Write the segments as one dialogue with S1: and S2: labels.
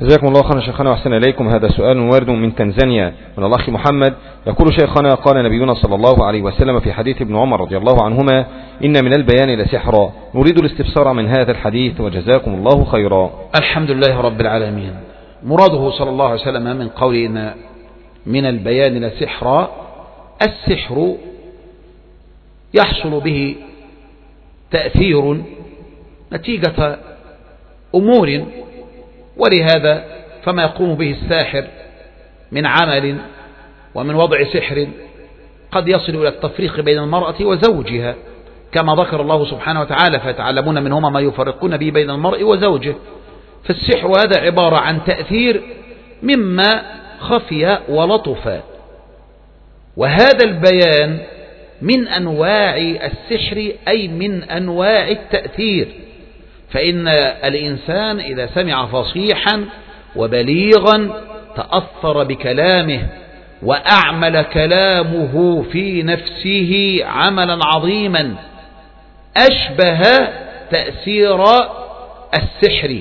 S1: جزاكم الله خيرا شيخنا وأحسن إليكم. هذا سؤال وارد من تنزانيا من الأخ محمد، يقول شيخنا: قال نبينا صلى الله عليه وسلم في حديث ابن عمر رضي الله عنهما: إن من البيان لسحرا. نريد الاستفسار من هذا الحديث وجزاكم الله خيرا.
S2: الحمد لله رب العالمين. مراده صلى الله عليه وسلم من قوله إن من البيان لسحرا، السحر يحصل به تأثير نتيجة أمور، ولهذا فما يقوم به الساحر من عمل ومن وضع سحر قد يصل إلى التفريق بين المرأة وزوجها، كما ذكر الله سبحانه وتعالى: فيتعلمون منهما ما يفرقون به بين المرء وزوجه. فالسحر هذا عبارة عن تأثير مما خفي ولطف، وهذا البيان من أنواع السحر، أي من أنواع التأثير. فإن الإنسان إذا سمع فصيحا وبليغا تأثر بكلامه وأعمل كلامه في نفسه عملا عظيما أشبه تأثير السحر،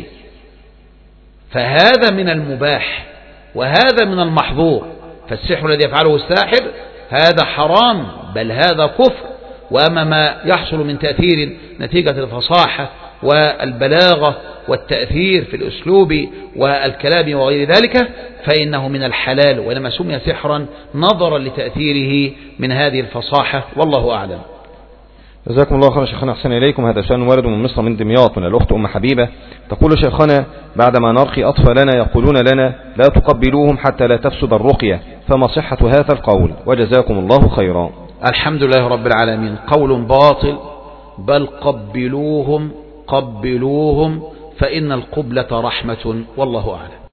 S2: فهذا من المباح وهذا من المحظور. فالسحر الذي يفعله الساحر هذا حرام، بل هذا كفر. وأما ما يحصل من تأثير نتيجة الفصاحة والبلاغة والتأثير في الأسلوب والكلام وغير ذلك فإنه من الحلال، وإنما سمي سحرا نظرا لتأثيره من هذه الفصاحة، والله أعلم.
S1: جزاكم الله خيرا شيخنا أحسن إليكم. هذا سؤال وارد من مصر من دمياط من الأخت أم حبيبة، تقول: شيخنا: بعدما نرقي أطفالنا يقولون لنا لا تقبلوهم حتى لا تفسد الرقية، فما صحة هذا القول؟ وجزاكم الله خيرا.
S2: الحمد لله رب العالمين. قول باطل، بل قبلوهم فإن القبلة رحمة، والله أعلم.